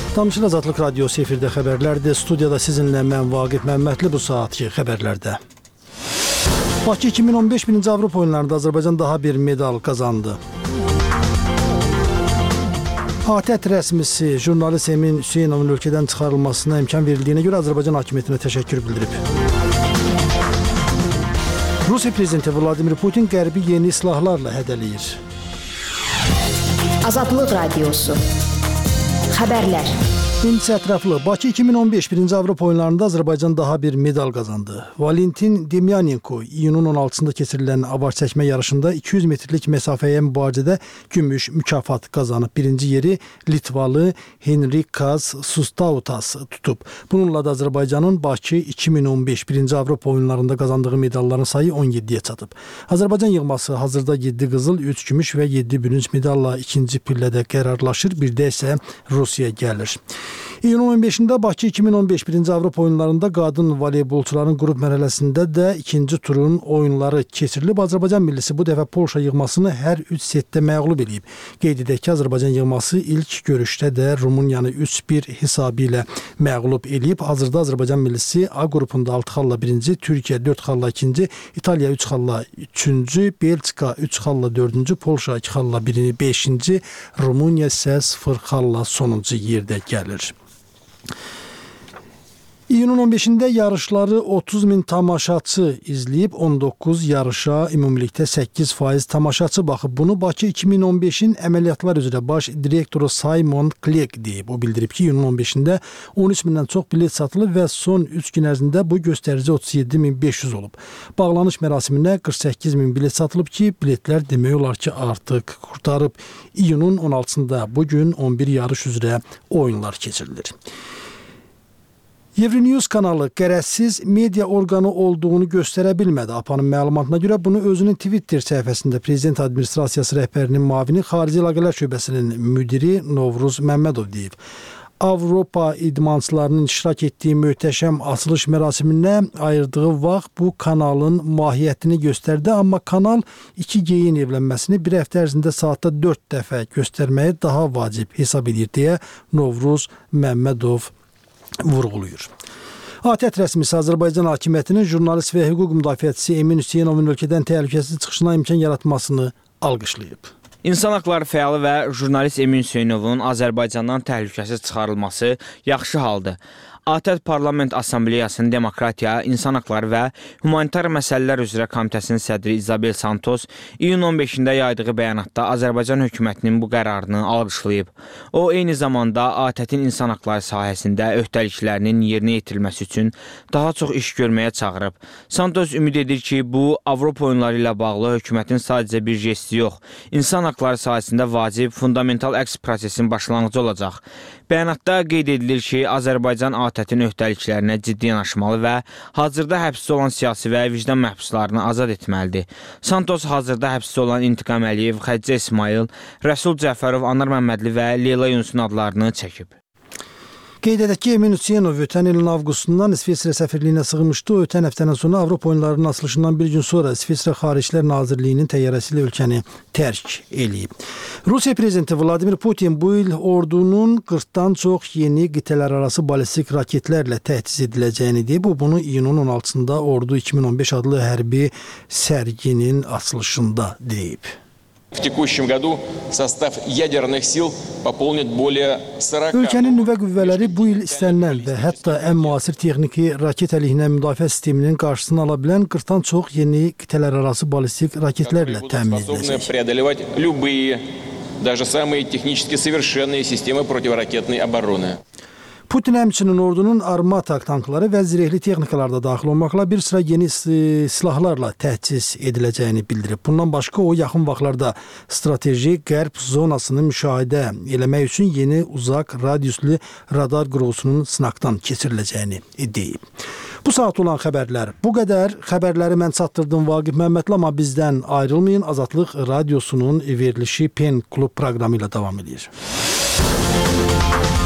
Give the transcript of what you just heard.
Danışır Azadlıq Radiosu efirdə xəbərlərdir. Studiyada sizinlə mən Vaqif Məmmədli bu saatki xəbərlərdə. Bakı 2015 birinci Avropa oyunlarında Azərbaycan daha bir medal qazandı. ATƏT rəsmisi jurnalist Emin Hüseynovun ölkədən çıxarılmasına imkan verildiyinə görə Azərbaycan hakimiyyətinə təşəkkür bildirib. Rusiya prezidenti Vladimir Putin Qərbi yeni silahlarla hədələyir. Azadlıq Radiosu Xəbərlər. İncə ətraflı. Bakı 2015 birinci Avropa oyunlarında Azərbaycan daha bir medal qazandı. Valentin Demyanenko iyunun 16-sında keçirilən avar çəkmə yarışında 200 metrlik məsafəyə mübarizədə gümüş mükafat qazanıb. Birinci yeri Litvalı Henrikas Sustautas tutub. Bununla da Azərbaycanın Bakı 2015 birinci Avropa oyunlarında qazandığı medalların sayı 17-yə çatıb. Azərbaycan yığması hazırda 7 qızıl, 3 gümüş və 7 bürünc medalla ikinci pillədə qərarlaşır. Bir də isə Rusiya gəlir. İyunun 15-də Bakı 2015 birinci Avropa oyunlarında qadın voleybolçuların qrup mərhələsində də ikinci turun oyunları keçirilib. Azərbaycan millisi bu dəfə Polşa yığmasını hər 3 setdə məğlub edib. Qeyd edək ki, Azərbaycan yığması ilk görüşdə də Rumuniyanı 3-1 hesabı ilə məğlub edib. Hazırda Azərbaycan millisi A qrupunda 6 xalla 1-ci, Türkiyə 4 xalla 2-ci, İtaliya 3 xalla 3-cü, Belçika 3 xalla 4-cü, Polşa 2 xalla 5-ci, Rumuniya isə 0 xalla sonuncu yerdə gəlir. İyunun 15-də yarışları 30 min tamaşaçı izləyib, 19 yarışa ümumilikdə 8% tamaşaçı baxıb. Bunu Bakı 2015-in əməliyyatlar üzrə baş direktoru Simon Clegg deyib. O bildirib ki, iyunun 15-də 13 mindən çox bilet satılıb və son 3 gün ərzində bu göstərici 37.500 olub. Bağlanış mərasiminə 48 min bilet satılıb ki, biletlər demək olar ki, artıq qurtarıb. İyunun 16-sında bugün 11 yarış üzrə oyunlar keçirilir. Evrenews kanalı qərəzsiz media orqanı olduğunu göstərə bilmədi. APA'nın məlumatına görə bunu özünün Twitter səhifəsində Prezident Administrasiyası rəhbərinin müavini Xarici Əlaqələr Şöbəsinin müdiri Novruz Məmmədov deyib. Avropa idmançılarının iştirak etdiyi möhtəşəm açılış mərasiminə ayırdığı vaxt bu kanalın mahiyyətini göstərdi, amma kanal 2G-yin evlənməsini bir həftə ərzində saatda 4 dəfə göstərməyi daha vacib hesab edir deyə Novruz Məmmədov vurğuluyur. ATƏT rəsmisi Azərbaycan hakimiyyətinin jurnalist və hüquq müdafiəçisi Emin Hüseynovun ölkədən təhlükəsiz çıxışına imkan yaratmasını alqışlayıb. İnsan haqları fəalı və jurnalist Emin Hüseynovun Azərbaycandan təhlükəsiz çıxarılması yaxşı haldır. ATƏT Parlament Assambleyasının Demokratiya, İnsan Haqları və Humanitar Məsələlər üzrə Komitəsinin sədri İzabel Santos iyun 15-də yaydığı bəyanatda Azərbaycan hökumətinin bu qərarını alqışlayıb. O, eyni zamanda ATƏT-in insan haqları sahəsində öhdəliklərinin yerinə yetirilməsi üçün daha çox iş görməyə çağırıb. Santos ümid edir ki, bu, Avropa oyunları ilə bağlı hökumətin sadəcə bir jesti yox, insan haqları sahəsində vacib, fundamental əks prosesin başlanğıcı olacaq. Bəyanatda qeyd edilir ki, Azərbaycan ATƏT-in öhdəliklərinə ciddi yanaşmalı və hazırda həbsdə olan siyasi və vicdan məhbuslarını azad etməlidir. Santos hazırda həbsdə olan İntiqam Əliyev, Xədicə İsmail, Rəsul Cəfərov, Anar Məmmədli və Leyla Yunusun adlarını çəkib. Qeyd edək ki, Emin Hüseynov ötən ilin avqustundan İsveçrə səfirliyinə sığınmışdı. Ötən həftədən sonra Avropa oyunlarının açılışından bir gün sonra İsveçrə Xaricilər Nazirliyinin təyyarəsi ilə ölkəni tərk eləyib. Rusiya prezidenti Vladimir Putin bu il ordunun 40-dan çox yeni qitələrarası ballistik raketlərlə təhciz ediləcəyini deyib. Bunu iyunun 16-sında Ordu 2015 adlı hərbi sərginin açılışında deyib. В текущем году состав ядерных сил пополнит более 40... Ölkənin nüvə qüvvələri bu il istənilən və hətta ən müasir texniki raket əleyhinə müdafiə sisteminin qarşısını ala bilən 40-dan çox yeni qitələrarası ballistik raketlərlə təmin ediləcək. Преодолевать любые, даже самые технически совершенные системы противоракетной обороны. Putin həmçinin ordunun Armata tankları və zirehli texnikalarda daxil olmaqla bir sıra yeni silahlarla təhciz ediləcəyini bildirib. Bundan başqa o yaxın vaxtlarda strateji qərb zonasını müşahidə eləmək üçün yeni uzaq radiuslu radar qurğusunun sınaqdan keçiriləcəyini deyib. Bu saat olan xəbərlər bu qədər. Xəbərləri mən çatdırdım Vaqif Məmmədli, amma bizdən ayrılmayın. Azadlıq Radiosunun verilişi Pen Klub proqramı ilə davam edir.